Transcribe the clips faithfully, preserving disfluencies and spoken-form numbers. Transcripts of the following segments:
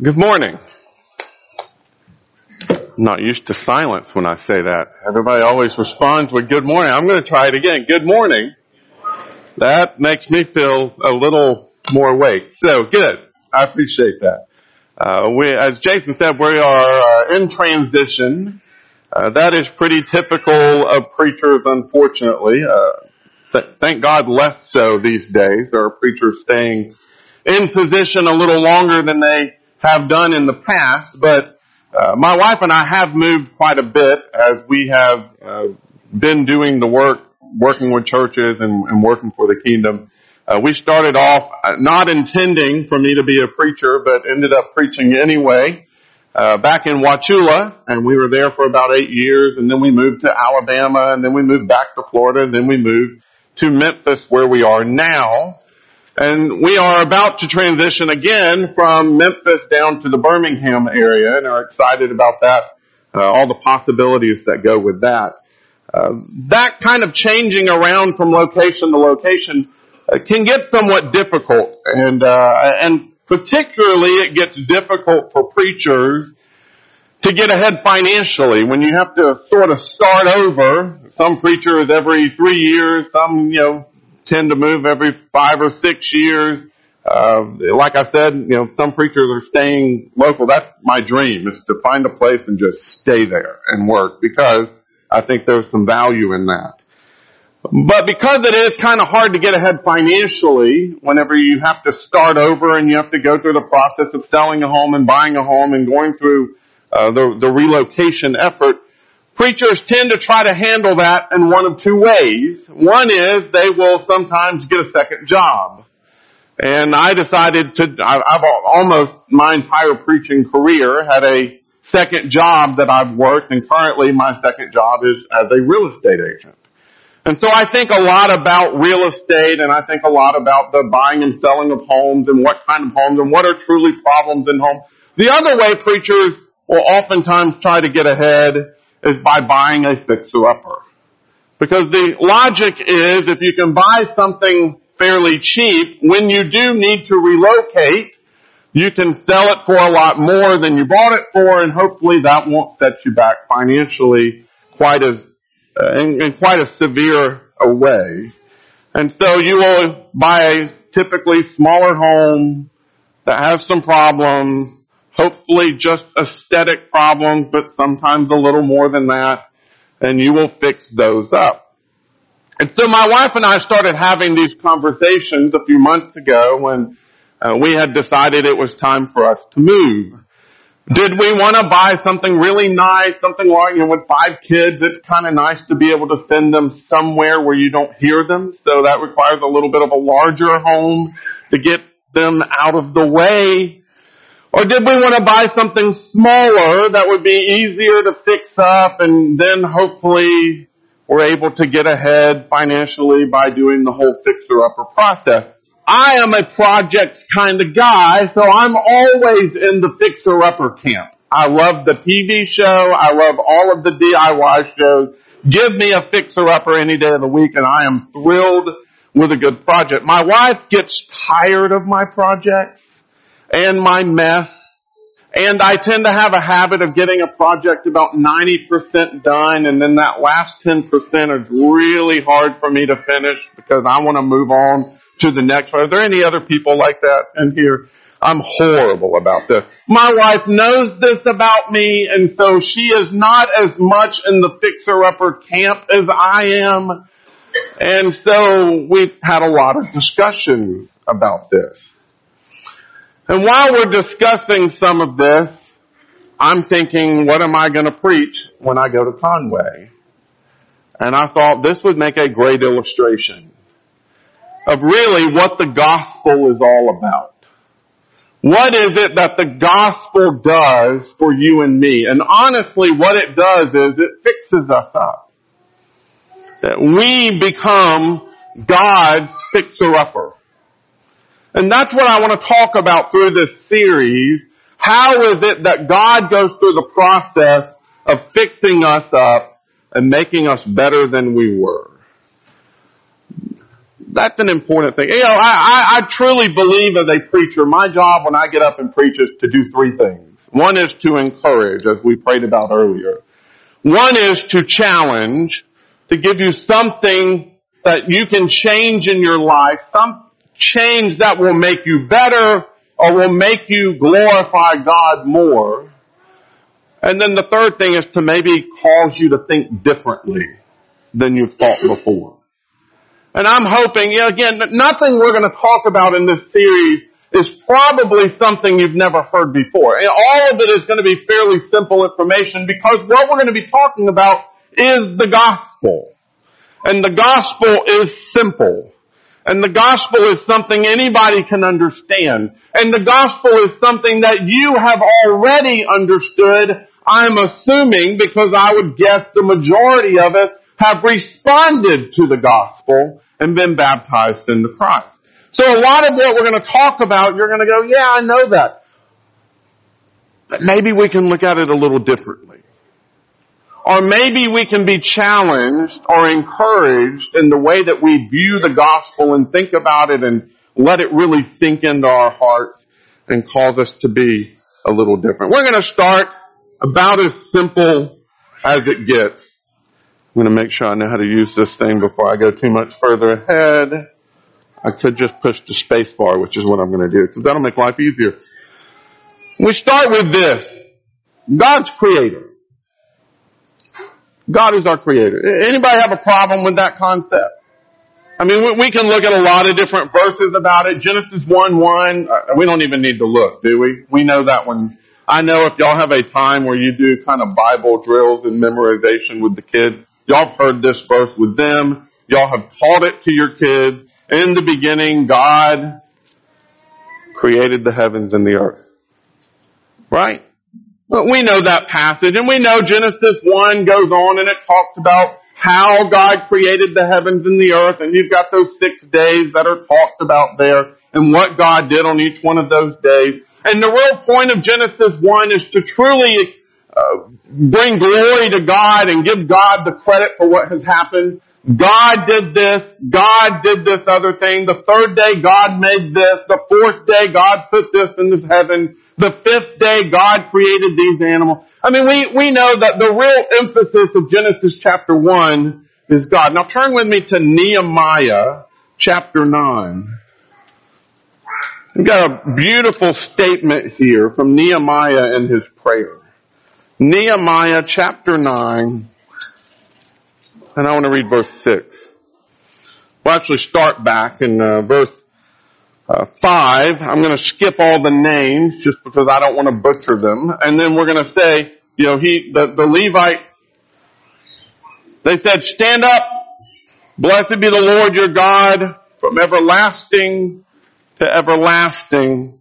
Good morning. I'm not used to silence when I say that. Everybody always responds with good morning. I'm going to try it again. Good morning. That makes me feel a little more awake. So good. I appreciate that. Uh, we, as Jason said, we are uh, in transition. Uh, that is pretty typical of preachers, unfortunately. Uh, th- thank God less so these days. There are preachers staying in position a little longer than they have done in the past, but uh, my wife and I have moved quite a bit as we have uh, been doing the work, working with churches and, and working for the kingdom. Uh, we started off not intending for me to be a preacher, but ended up preaching anyway, uh, back in Wauchula, and we were there for about eight years, and then we moved to Alabama, and then we moved back to Florida, and then we moved to Memphis where we are now. And we are about to transition again from Memphis down to the Birmingham area and are excited about that, uh, all the possibilities that go with that. Uh, that kind of changing around from location to location uh, can get somewhat difficult, and uh, and particularly it gets difficult for preachers to get ahead financially when you have to sort of start over. Some preachers every three years, some, you know, tend to move every five or six years. Uh, like I said, you know, some preachers are staying local. That's my dream, is to find a place and just stay there and work, because I think there's some value in that. But because it is kind of hard to get ahead financially whenever you have to start over and you have to go through the process of selling a home and buying a home and going through uh, the, the relocation effort, preachers tend to try to handle that in one of two ways. One is they will sometimes get a second job. And I decided to, I've almost my entire preaching career had a second job that I've worked, and currently my second job is as a real estate agent. And so I think a lot about real estate, and I think a lot about the buying and selling of homes and what kind of homes and what are truly problems in homes. The other way preachers will oftentimes try to get ahead is by buying a fixer-upper. Because the logic is, if you can buy something fairly cheap, when you do need to relocate, you can sell it for a lot more than you bought it for, and hopefully that won't set you back financially quite as, uh, in, in quite a severe a way. And so you will buy a typically smaller home that has some problems, hopefully just aesthetic problems, but sometimes a little more than that, and you will fix those up. And so my wife and I started having these conversations a few months ago when uh, we had decided it was time for us to move. Did we want to buy something really nice, something like, you know, with five kids, it's kind of nice to be able to send them somewhere where you don't hear them, so that requires a little bit of a larger home to get them out of the way. Or did we want to buy something smaller that would be easier to fix up, and then hopefully we're able to get ahead financially by doing the whole fixer-upper process? I am a projects kind of guy, so I'm always in the fixer-upper camp. I love the T V show. I love all of the D I Y shows. Give me a fixer-upper any day of the week, and I am thrilled with a good project. My wife gets tired of my projects and my mess, and I tend to have a habit of getting a project about ninety percent done, and then that last ten percent is really hard for me to finish because I want to move on to the next one. Are there any other people like that in here? I'm horrible about this. My wife knows this about me, and so she is not as much in the fixer-upper camp as I am, and so we've had a lot of discussions about this. And while we're discussing some of this, I'm thinking, what am I going to preach when I go to Conway? And I thought this would make a great illustration of really what the gospel is all about. What is it that the gospel does for you and me? And honestly, what it does is it fixes us up. That we become God's fixer-upper. And that's what I want to talk about through this series. How is it that God goes through the process of fixing us up and making us better than we were? That's an important thing. You know, I, I, I truly believe as a preacher, my job when I get up and preach is to do three things. One is to encourage, as we prayed about earlier. One is to challenge, to give you something that you can change in your life, some change that will make you better or will make you glorify God more. And then the third thing is to maybe cause you to think differently than you've thought before. And I'm hoping, you know, again, that nothing we're going to talk about in this series is probably something you've never heard before. And all of it is going to be fairly simple information because what we're going to be talking about is the gospel. And the gospel is simple. And the gospel is something anybody can understand. And the gospel is something that you have already understood, I'm assuming, because I would guess the majority of it have responded to the gospel and been baptized into Christ. So a lot of what we're going to talk about, you're going to go, yeah, I know that. But maybe we can look at it a little differently. Or maybe we can be challenged or encouraged in the way that we view the gospel and think about it and let it really sink into our hearts and cause us to be a little different. We're going to start about as simple as it gets. I'm going to make sure I know how to use this thing before I go too much further ahead. I could just push the space bar, which is what I'm going to do, because that'll make life easier. We start with this. God's creator. God is our creator. Anybody have a problem with that concept? I mean, we, we can look at a lot of different verses about it. Genesis one one, we don't even need to look, do we? We know that one. I know if y'all have a time where you do kind of Bible drills and memorization with the kids, y'all have heard this verse with them. Y'all have taught it to your kids. In the beginning, God created the heavens and the earth. Right? But we know that passage, and we know Genesis one goes on and it talks about how God created the heavens and the earth, and you've got those six days that are talked about there, and what God did on each one of those days. And the real point of Genesis one is to truly uh, bring glory to God and give God the credit for what has happened. God did this. God did this other thing. The third day, God made this. The fourth day, God put this in this heaven. The fifth day, God created these animals. I mean, we, we know that the real emphasis of Genesis chapter one is God. Now turn with me to Nehemiah chapter nine. We've got a beautiful statement here from Nehemiah in his prayer. Nehemiah chapter nine. And I want to read verse six. We'll actually start back in uh, verse uh, five. I'm going to skip all the names just because I don't want to butcher them. And then we're going to say, you know, he, the, the Levites, they said, stand up, blessed be the Lord your God from everlasting to everlasting.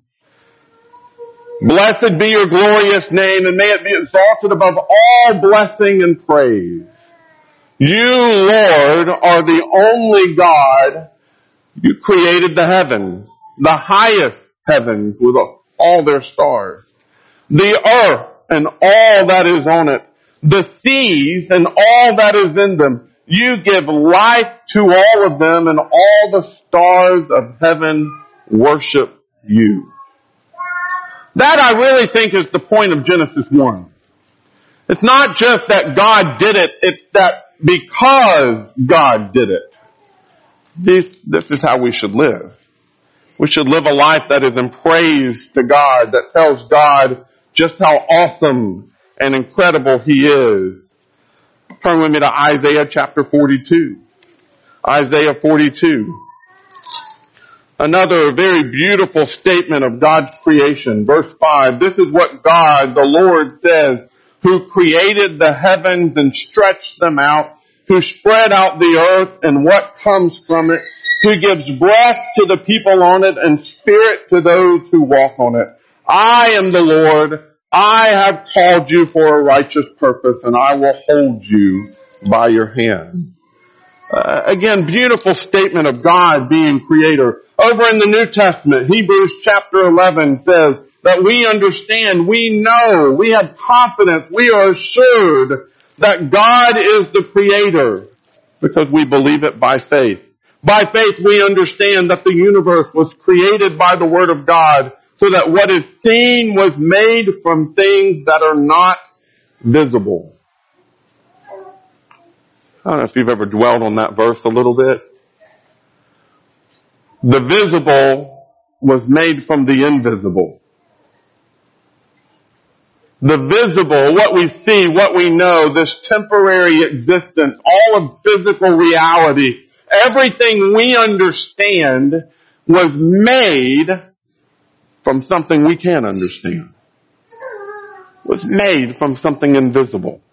Blessed be your glorious name, and may it be exalted above all blessing and praise. You, Lord, are the only God. You created the heavens, the highest heavens with all their stars, the earth and all that is on it, the seas and all that is in them. You give life to all of them, and all the stars of heaven worship you. That I really think is the point of Genesis one. It's not just that God did it, it's that because God did it. This, this is how we should live. We should live a life that is in praise to God, that tells God just how awesome and incredible He is. Turn with me to Isaiah chapter forty-two. Isaiah forty-two. Another very beautiful statement of God's creation. Verse five. This is what God, the Lord, says, who created the heavens and stretched them out, who spread out the earth and what comes from it, who gives breath to the people on it and spirit to those who walk on it. I am the Lord. I have called you for a righteous purpose, and I will hold you by your hand. Uh, again, beautiful statement of God being creator. Over in the New Testament, Hebrews chapter eleven says that we understand, we know, we have confidence, we are assured that God is the creator because we believe it by faith. By faith we understand that the universe was created by the Word of God, so that what is seen was made from things that are not visible. I don't know if you've ever dwelled on that verse a little bit. The visible was made from the invisible. The visible, what we see, what we know, this temporary existence, all of physical reality, everything we understand was made from something we can't understand. Was made from something invisible.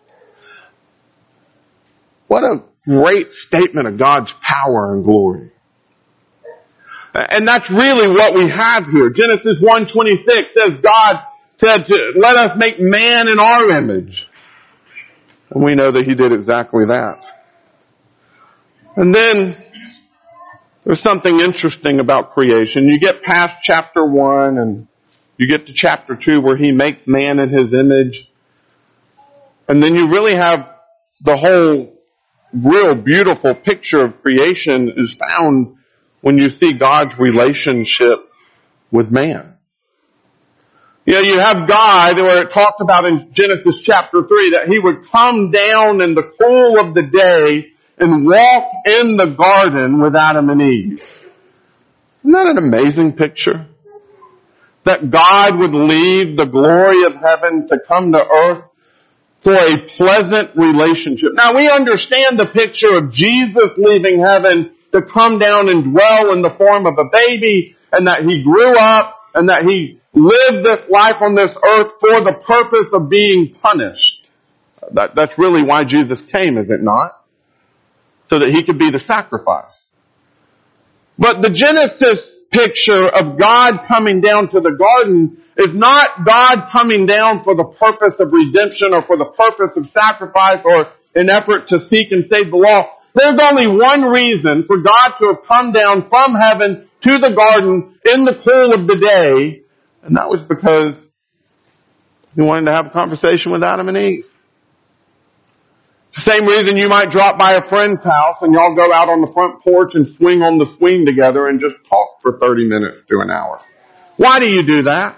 What a great statement of God's power and glory. And that's really what we have here. Genesis one twenty-six says God said, to, let us make man in our image. And we know that He did exactly that. And then there's something interesting about creation. You get past chapter one and you get to chapter two where He makes man in His image. And then you really have the whole real beautiful picture of creation is found when you see God's relationship with man. You know, you have God, where it talked about in Genesis chapter three, that He would come down in the cool of the day and walk in the garden with Adam and Eve. Isn't that an amazing picture? That God would leave the glory of heaven to come to earth for a pleasant relationship. Now we understand the picture of Jesus leaving heaven to come down and dwell in the form of a baby, and that He grew up, and that He lived this life on this earth for the purpose of being punished. That, that's really why Jesus came, is it not? So that He could be the sacrifice. But the Genesis picture of God coming down to the garden is not God coming down for the purpose of redemption or for the purpose of sacrifice or an effort to seek and save the lost. There's only one reason for God to have come down from heaven to the garden in the cool of the day, and that was because He wanted to have a conversation with Adam and Eve. The same reason you might drop by a friend's house and y'all go out on the front porch and swing on the swing together and just talk for thirty minutes to an hour. Why do you do that?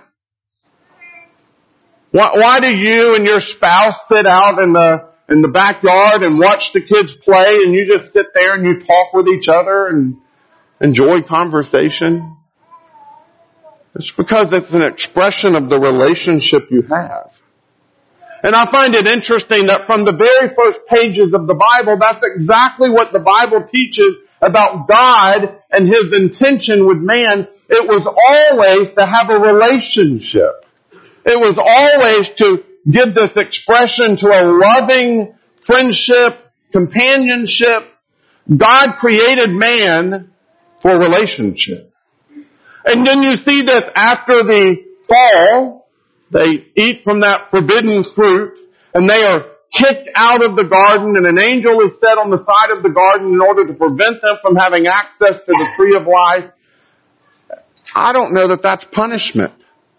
Why, why do you and your spouse sit out in the in the backyard and watch the kids play and you just sit there and you talk with each other and enjoy conversation? It's because it's an expression of the relationship you have. And I find it interesting that from the very first pages of the Bible, that's exactly what the Bible teaches about God and His intention with man. It was always to have a relationship. It was always to give this expression to a loving friendship, companionship. God created man for relationship. And then you see this after the fall. They eat from that forbidden fruit and they are kicked out of the garden, and an angel is set on the side of the garden in order to prevent them from having access to the tree of life. I don't know that that's punishment.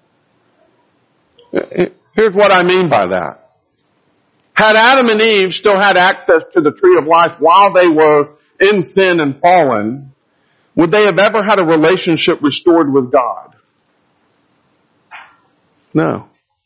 Here's what I mean by that. Had Adam and Eve still had access to the tree of life while they were in sin and fallen, would they have ever had a relationship restored with God? No.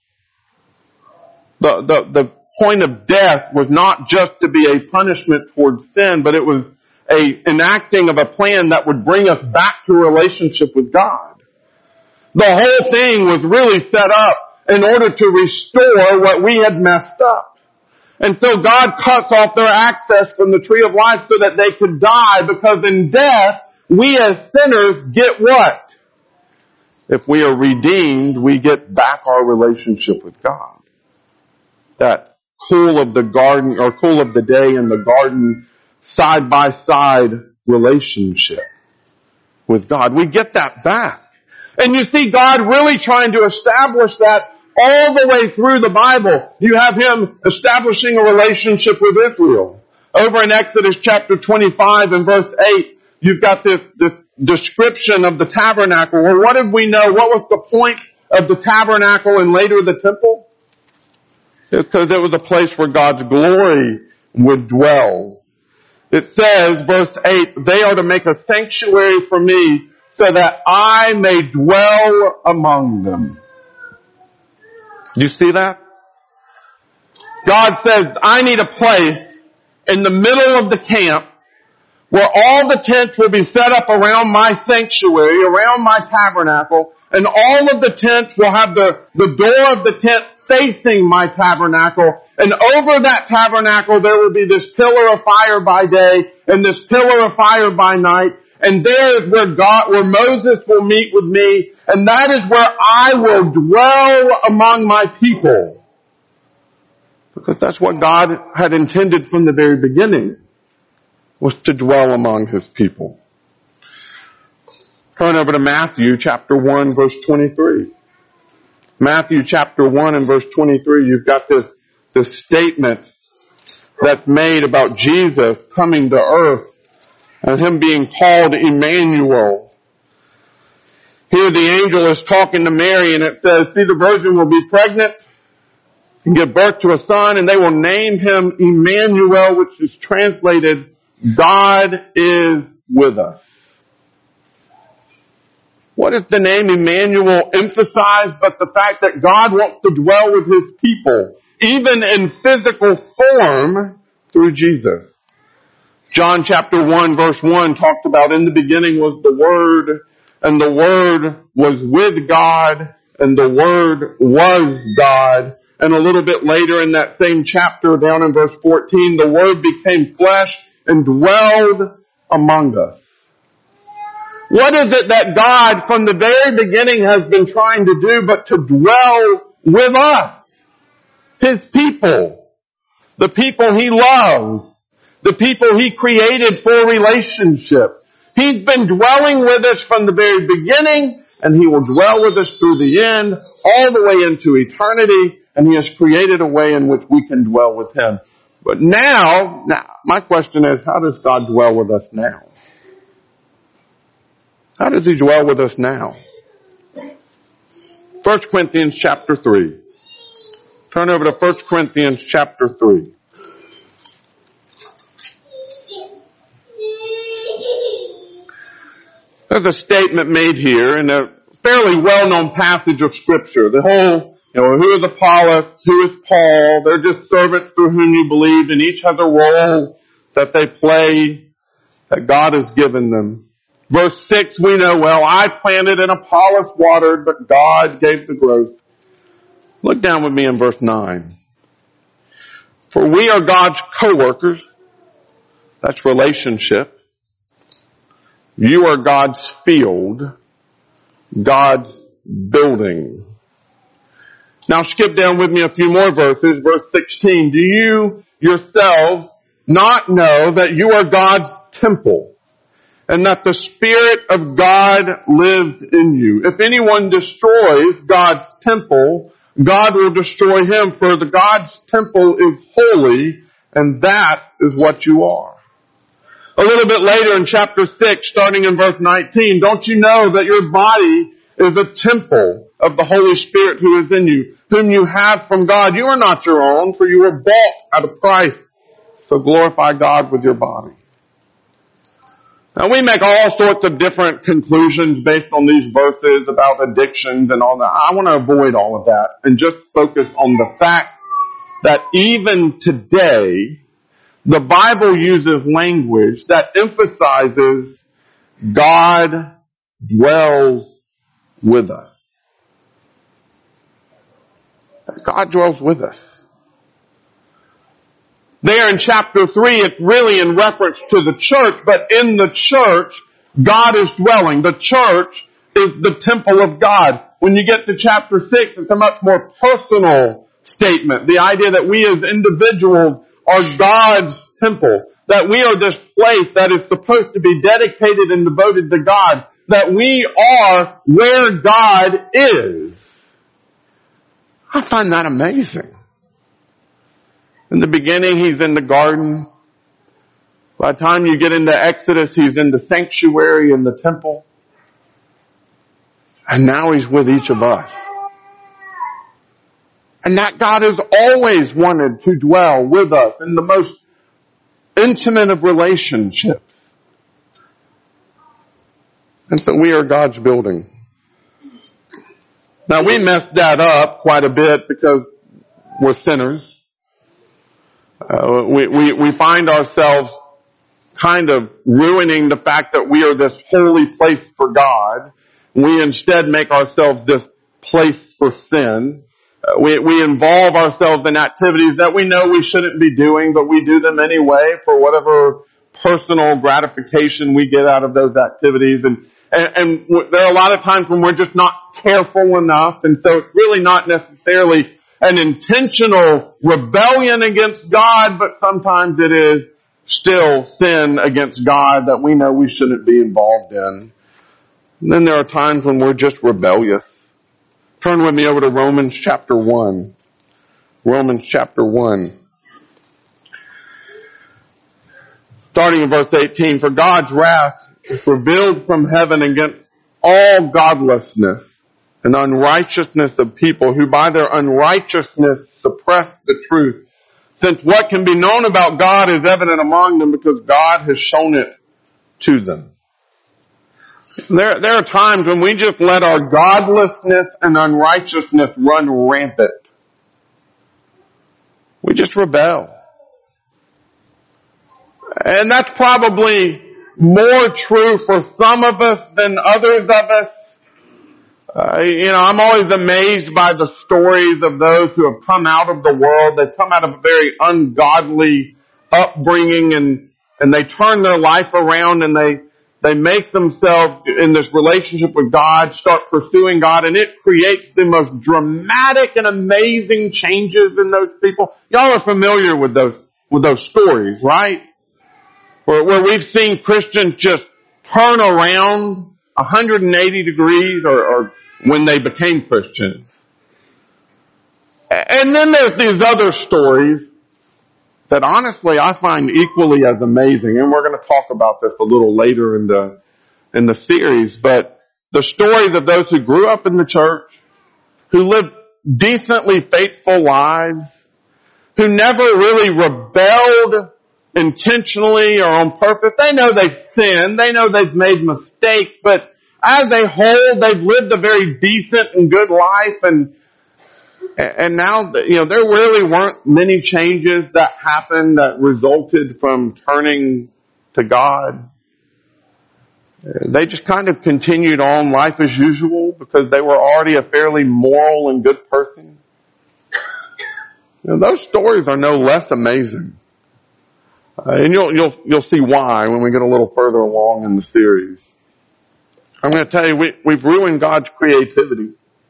The, the, the point of death was not just to be a punishment towards sin, but it was a enacting of a plan that would bring us back to a relationship with God. The whole thing was really set up in order to restore what we had messed up. And so God cuts off their access from the tree of life so that they could die, because in death, we as sinners get what? If we are redeemed, we get back our relationship with God. That cool of the garden, or cool of the day in the garden, side by side relationship with God. We get that back. And you see God really trying to establish that all the way through the Bible. You have Him establishing a relationship with Israel. Over in Exodus chapter twenty-five and verse eight, you've got this, this description of the tabernacle. Well, what did we know? What was the point of the tabernacle and later the temple? It's because it was a place where God's glory would dwell. It says, verse eight, they are to make a sanctuary for me so that I may dwell among them. Do you see that? God says, I need a place in the middle of the camp where all the tents will be set up around my sanctuary, around my tabernacle, and all of the tents will have the, the door of the tent facing my tabernacle. And over that tabernacle there will be this pillar of fire by day and this pillar of fire by night. And there is where God, where Moses will meet with me. And that is where I will dwell among my people. Because that's what God had intended from the very beginning, was to dwell among His people. Turn over to Matthew chapter one verse twenty-three. Matthew chapter one and verse twenty-three, you've got this, this statement that's made about Jesus coming to earth and Him being called Emmanuel. Here the angel is talking to Mary and it says, see, the virgin will be pregnant and give birth to a son and they will name him Emmanuel, which is translated, God is with us. What does the name Emmanuel emphasize but the fact that God wants to dwell with His people, even in physical form, through Jesus? John chapter one verse one talked about, in the beginning was the Word, and the Word was with God, and the Word was God. And a little bit later in that same chapter, down in verse fourteen, the Word became flesh and dwelled among us. What is it that God from the very beginning has been trying to do but to dwell with us? His people. The people He loves. The people He created for relationship. He's been dwelling with us from the very beginning, and He will dwell with us through the end, all the way into eternity, and He has created a way in which we can dwell with Him. But now, now, my question is, how does God dwell with us now? How does He dwell with us now? First Corinthians chapter three. Turn over to First Corinthians chapter three. There's a statement made here in a fairly well-known passage of Scripture. The whole, you know, who is Apollos, who is Paul, they're just servants through whom you believe, and each has a role that they play, that God has given them. Verse six, we know well, I planted and Apollos watered, but God gave the growth. Look down with me in verse nine. For we are God's co-workers. That's relationship. You are God's field, God's building. Now skip down with me a few more verses. Verse sixteen. Do you yourselves not know that you are God's temple and that the Spirit of God lives in you? If anyone destroys God's temple, God will destroy him, for the God's temple is holy, and that is what you are. A little bit later in chapter six, starting in verse nineteen, don't you know that your body is a temple of the Holy Spirit who is in you, whom you have from God? You are not your own, for you were bought at a price. So glorify God with your body. Now we make all sorts of different conclusions based on these verses about addictions and all that. I want to avoid all of that and just focus on the fact that even today, the Bible uses language that emphasizes God dwells with us. God dwells with us. There in chapter three, it's really in reference to the church, but in the church, God is dwelling. The church is the temple of God. When you get to chapter six, it's a much more personal statement. The idea that we as individuals are God's temple. That we are this place that is supposed to be dedicated and devoted to God. That we are where God is. I find that amazing. In the beginning, He's in the garden. By the time you get into Exodus, He's in the sanctuary in the temple. And now He's with each of us. And that God has always wanted to dwell with us in the most intimate of relationships. And so we are God's building. Now we messed that up quite a bit because we're sinners. Uh, we, we, we find ourselves kind of ruining the fact that we are this holy place for God. We instead make ourselves this place for sin. Uh, we, we involve ourselves in activities that we know we shouldn't be doing, but we do them anyway for whatever personal gratification we get out of those activities. And, and, and w- there are a lot of times when we're just not careful enough, and so it's really not necessarily an intentional rebellion against God, but sometimes it is still sin against God that we know we shouldn't be involved in. And then there are times when we're just rebellious. Turn with me over to Romans chapter one. Romans chapter one. Starting in verse eighteen, for God's wrath is revealed from heaven against all godlessness and unrighteousness of people who by their unrighteousness suppress the truth. Since what can be known about God is evident among them because God has shown it to them. There, there are times when we just let our godlessness and unrighteousness run rampant. We just rebel. And that's probably more true for some of us than others of us. Uh, you know, I'm always amazed by the stories of those who have come out of the world. They've come out of a very ungodly upbringing, and, and they turn their life around, and they, they make themselves in this relationship with God, start pursuing God, and it creates the most dramatic and amazing changes in those people. Y'all are familiar with those, with those stories, right? Where, where we've seen Christians just turn around one hundred eighty degrees, or, or when they became Christians. And then there's these other stories that honestly I find equally as amazing, and we're going to talk about this a little later in the in the series, but the stories of those who grew up in the church, who lived decently faithful lives, who never really rebelled intentionally or on purpose. They know they've sinned, they know they've made mistakes, but as a whole, they've lived a very decent and good life, and and now, you know, there really weren't many changes that happened that resulted from turning to God. They just kind of continued on life as usual because they were already a fairly moral and good person. You know, those stories are no less amazing. Uh, and you'll, you'll, you'll see why when we get a little further along in the series. I'm going to tell you, we, we've ruined God's creativity.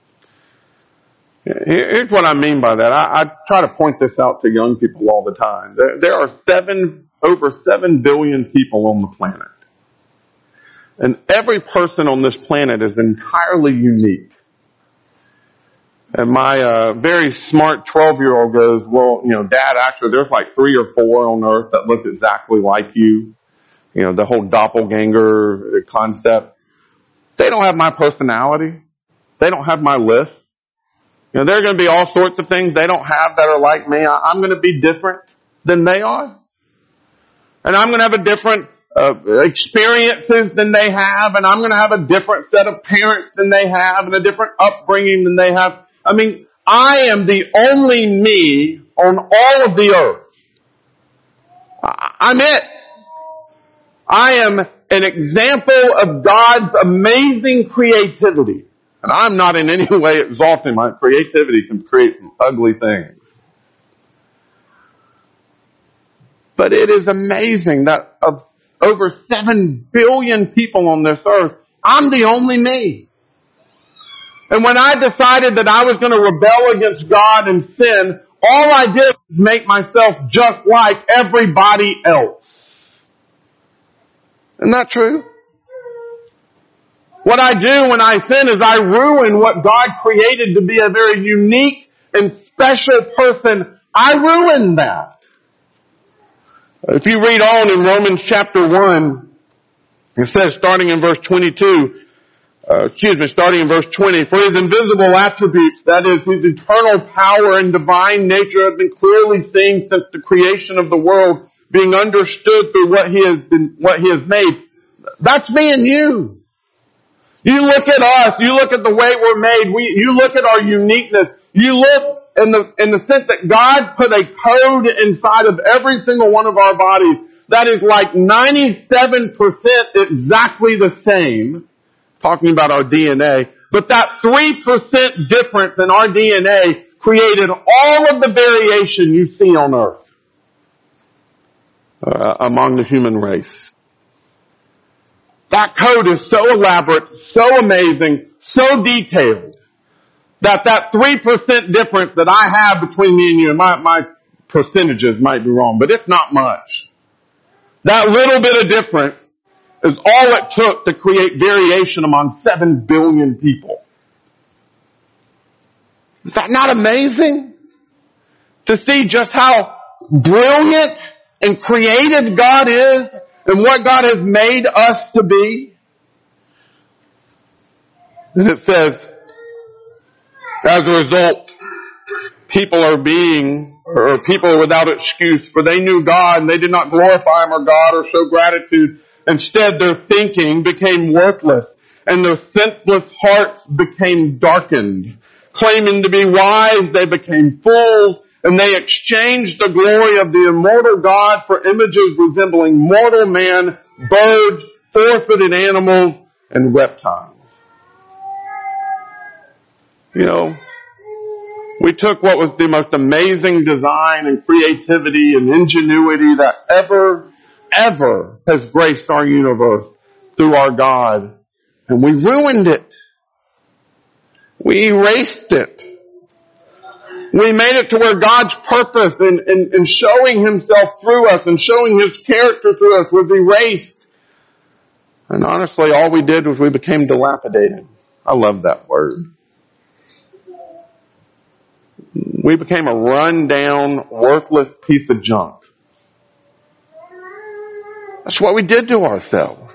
Here's what I mean by that. I, I try to point this out to young people all the time. There, there are seven, over seven billion people on the planet. And every person on this planet is entirely unique. And my uh, very smart twelve-year-old goes, well, you know, Dad, actually there's like three or four on Earth that look exactly like you. You know, the whole doppelganger concept. They don't have my personality. They don't have my list. You know, there are going to be all sorts of things they don't have that are like me. I'm going to be different than they are. And I'm going to have a different uh, experiences than they have. And I'm going to have a different set of parents than they have and a different upbringing than they have. I mean, I am the only me on all of the earth. I'm it. I am an example of God's amazing creativity. And I'm not in any way exalting my creativity can create some ugly things. But it is amazing that of over seven billion people on this earth, I'm the only me. And when I decided that I was going to rebel against God and sin, all I did was make myself just like everybody else. Isn't that true? What I do when I sin is I ruin what God created to be a very unique and special person. I ruin that. If you read on in Romans chapter one, it says starting in verse twenty-two, uh, excuse me, starting in verse twenty, for his invisible attributes, that is his eternal power and divine nature have been clearly seen since the creation of the world, being understood through what he has been, what he has made. That's me and you. You look at us, you look at the way we're made, we, you look at our uniqueness, you look in the, in the sense that God put a code inside of every single one of our bodies that is like ninety-seven percent exactly the same, talking about our D N A, but that three percent difference in our D N A created all of the variation you see on earth uh, among the human race. That code is so elaborate, so amazing, so detailed, that that three percent difference that I have between me and you, and my, my percentages might be wrong, but it's not much. That little bit of difference is all it took to create variation among seven billion people. Is that not amazing? To see just how brilliant and creative God is and what God has made us to be. And it says, as a result, people are being, or people are without excuse, for they knew God and they did not glorify Him or God or show gratitude. Instead, their thinking became worthless and their senseless hearts became darkened. Claiming to be wise, they became fools, and they exchanged the glory of the immortal God for images resembling mortal man, birds, four-footed animals, and reptiles. You know, we took what was the most amazing design and creativity and ingenuity that ever, ever has graced our universe through our God, and we ruined it. We erased it. We made it to where God's purpose in, in, in showing Himself through us and showing His character through us was erased. And honestly, all we did was we became dilapidated. I love that word. We became a run-down, worthless piece of junk. That's what we did to ourselves.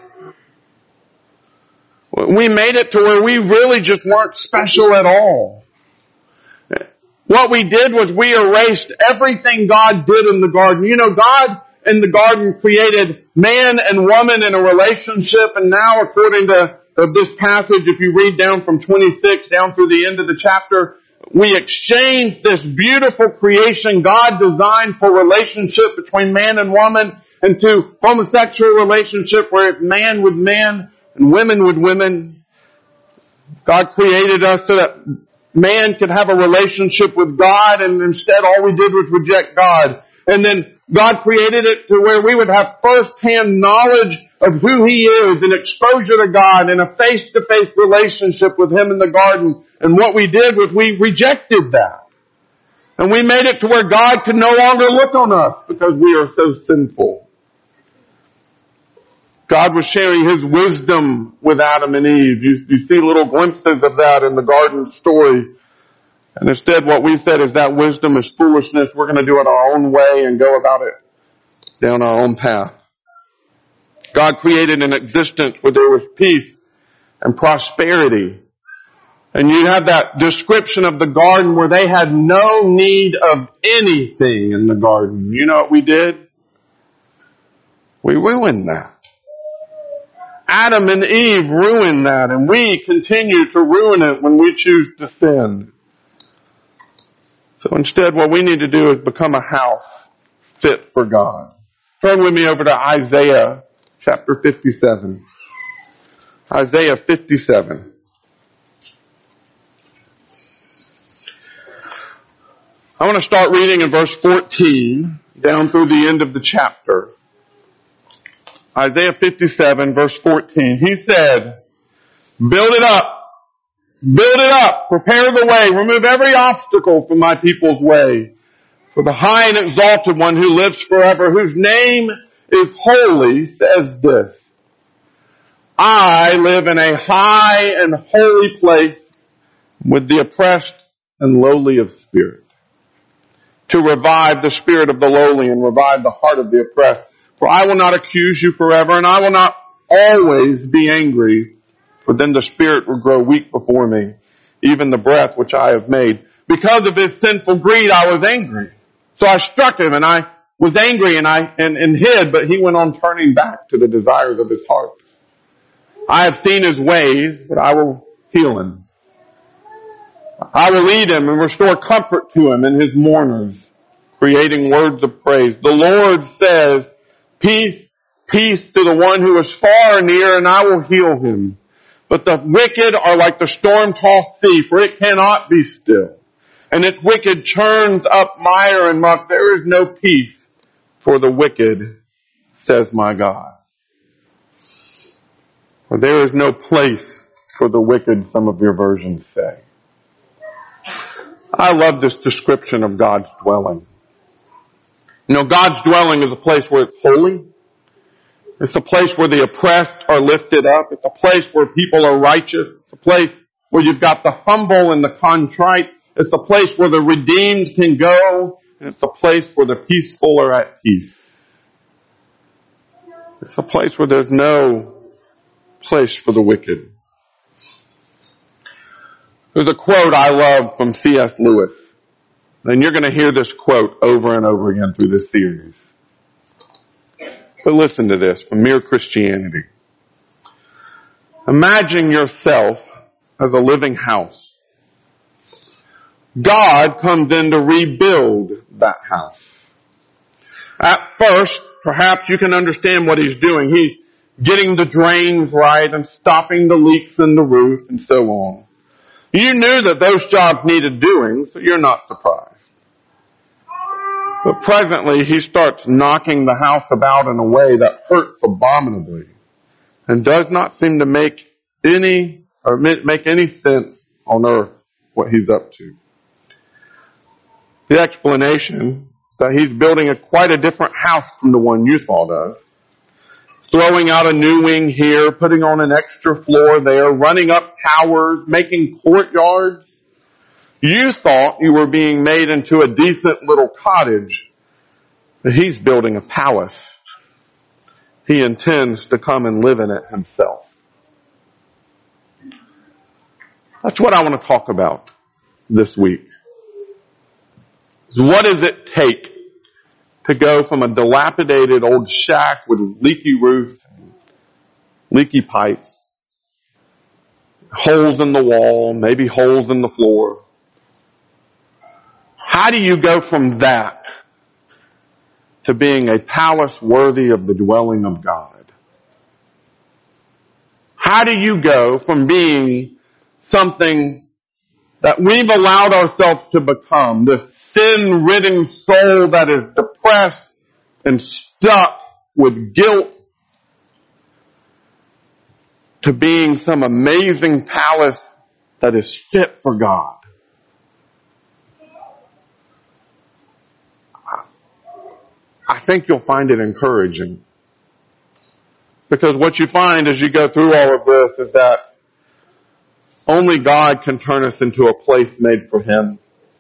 We made it to where we really just weren't special at all. What we did was we erased everything God did in the garden. You know, God in the garden created man and woman in a relationship, and now according to this passage, if you read down from twenty-six down through the end of the chapter, we exchanged this beautiful creation God designed for relationship between man and woman into homosexual relationship where it's man with man and women with women. God created us so that man could have a relationship with God, and instead all we did was reject God. And then God created it to where we would have first-hand knowledge of who He is and exposure to God and a face-to-face relationship with Him in the garden. And what we did was we rejected that. And we made it to where God could no longer look on us because we are so sinful. God was sharing His wisdom with Adam and Eve. You, you see little glimpses of that in the garden story. And instead what we said is that wisdom is foolishness. We're going to do it our own way and go about it down our own path. God created an existence where there was peace and prosperity. And you have that description of the garden where they had no need of anything in the garden. You know what we did? We ruined that. Adam and Eve ruined that, and we continue to ruin it when we choose to sin. So instead, what we need to do is become a house fit for God. Turn with me over to Isaiah chapter fifty-seven. Isaiah fifty-seven. I want to start reading in verse fourteen down through the end of the chapter. Isaiah fifty-seven, verse fourteen. He said, build it up. Build it up. Prepare the way. Remove every obstacle from my people's way. For the high and exalted one who lives forever, whose name is holy, says this. I live in a high and holy place with the oppressed and lowly of spirit, to revive the spirit of the lowly and revive the heart of the oppressed. For I will not accuse you forever, and I will not always be angry, for then the spirit will grow weak before me, even the breath which I have made. Because of his sinful greed I was angry. So I struck him, and I was angry and I and, and hid, but he went on turning back to the desires of his heart. I have seen his ways, but I will heal him. I will lead him and restore comfort to him and his mourners, creating words of praise. The Lord says, peace, peace to the one who is far and near, and I will heal him. But the wicked are like the storm-tossed sea, for it cannot be still. And its wicked churns up mire and muck. There is no peace for the wicked, says my God. For there is no place for the wicked, some of your versions say. I love this description of God's dwelling. You know, God's dwelling is a place where it's holy. It's a place where the oppressed are lifted up. It's a place where people are righteous. It's a place where you've got the humble and the contrite. It's a place where the redeemed can go. And it's a place where the peaceful are at peace. It's a place where there's no place for the wicked. There's a quote I love from C S Lewis. And you're going to hear this quote over and over again through this series. But listen to this from Mere Christianity. Imagine yourself as a living house. God comes in to rebuild that house. At first, perhaps you can understand what he's doing. He's getting the drains right and stopping the leaks in the roof and so on. You knew that those jobs needed doing, so you're not surprised. But presently, he starts knocking the house about in a way that hurts abominably and does not seem to make any, or make any sense on earth what he's up to. The explanation is that he's building a quite a different house from the one you thought of. Throwing out a new wing here, putting on an extra floor there, running up towers, making courtyards. You thought you were being made into a decent little cottage, but he's building a palace. He intends to come and live in it himself. That's what I want to talk about this week. What does it take to go from a dilapidated old shack with leaky roof, leaky pipes, holes in the wall, maybe holes in the floor? How do you go from that to being a palace worthy of the dwelling of God? How do you go from being something that we've allowed ourselves to become, this sin-ridden soul that is depressed and stuck with guilt, to being some amazing palace that is fit for God? I think you'll find it encouraging. Because what you find as you go through all of this is that only God can turn us into a place made for Him.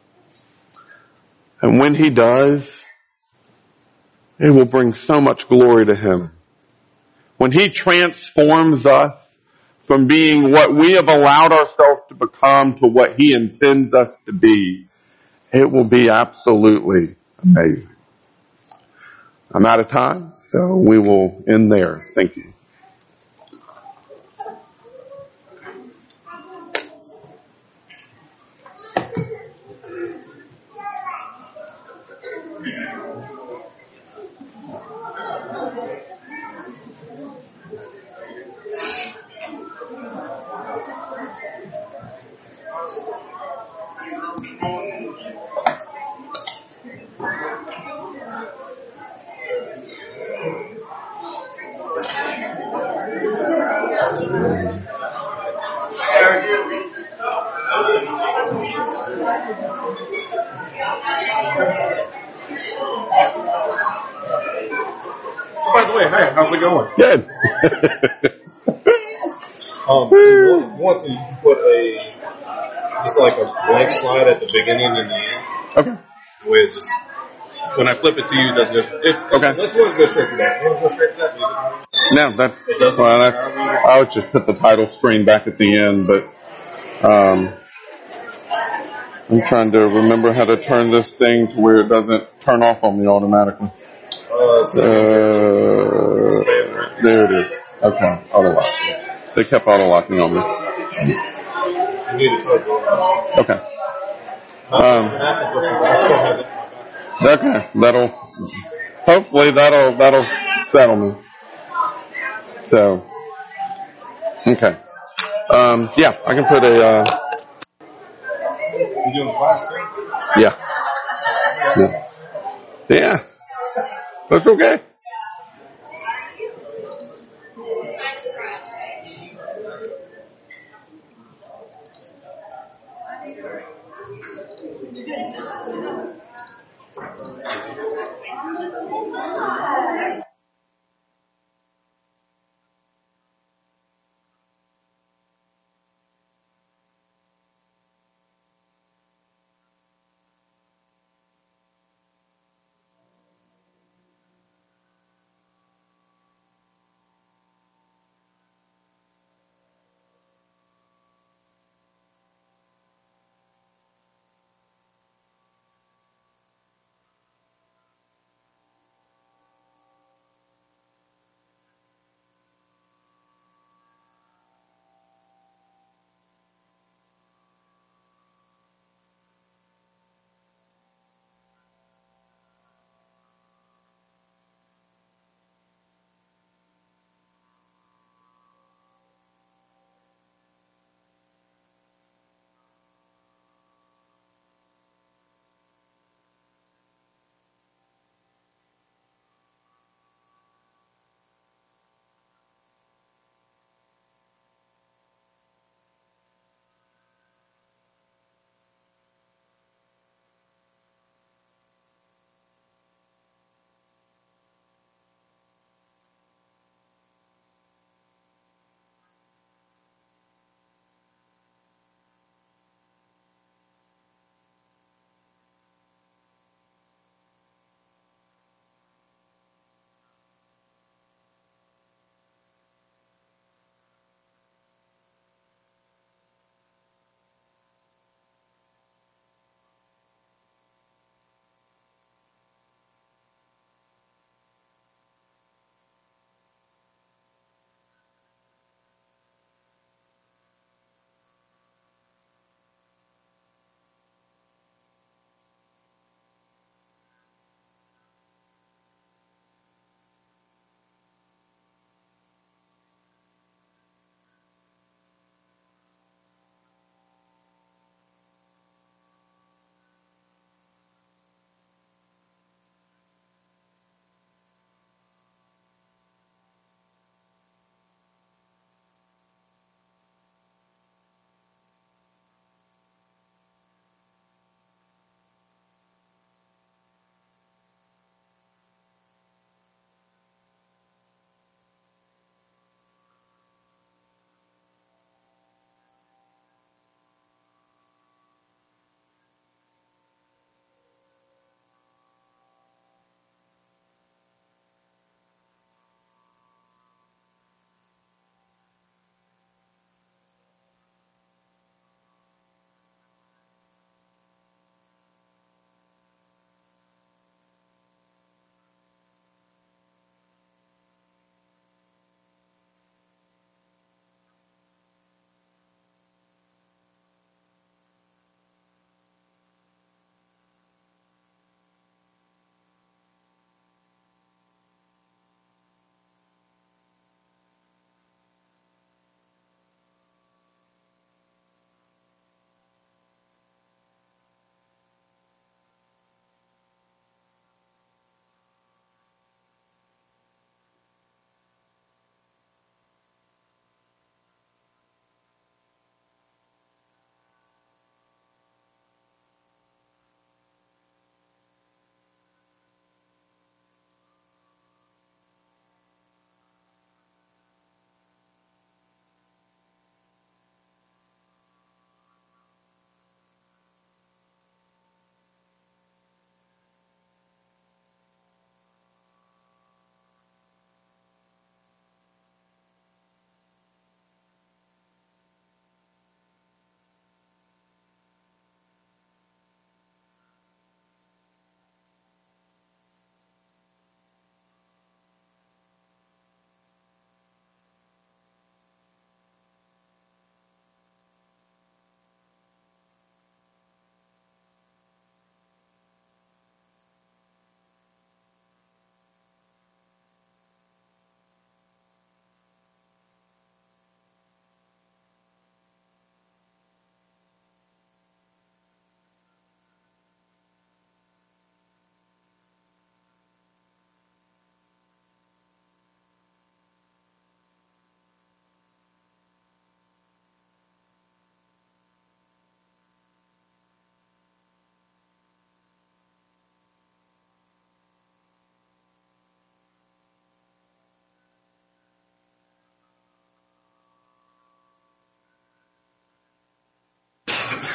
And when He does, it will bring so much glory to Him. When He transforms us from being what we have allowed ourselves to become to what He intends us to be, it will be absolutely amazing. I'm out of time, so we will end there. Thank you. By the way, hey, how's it going? Good. um, so one, one thing, you can put a, just like a blank slide at the beginning and the end. Okay. Where it just, when I flip it to you, it doesn't go, it, Okay. Let's go straight to that. You want to go straight to that? No, that's fine. I, I would just put the title screen back at the end, but um, I'm trying to remember how to turn this thing to where it doesn't turn off on me automatically. Uh, it's Uh, there it is. Okay, auto lock. They kept auto locking on me. You need to try to go. Okay. Not Um, an Apple person, but I still have it in my back. Okay, that'll hopefully that'll that'll settle me. So, okay. Um, yeah, I can put a uh, You doing class too? yeah, yeah, yeah. That's okay.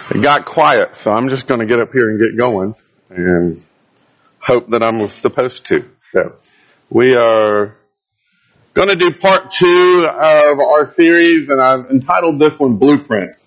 It got quiet, so I'm just going to get up here and get going and hope that I'm supposed to. So we are going to do part two of our series, and I've entitled this one Blueprints.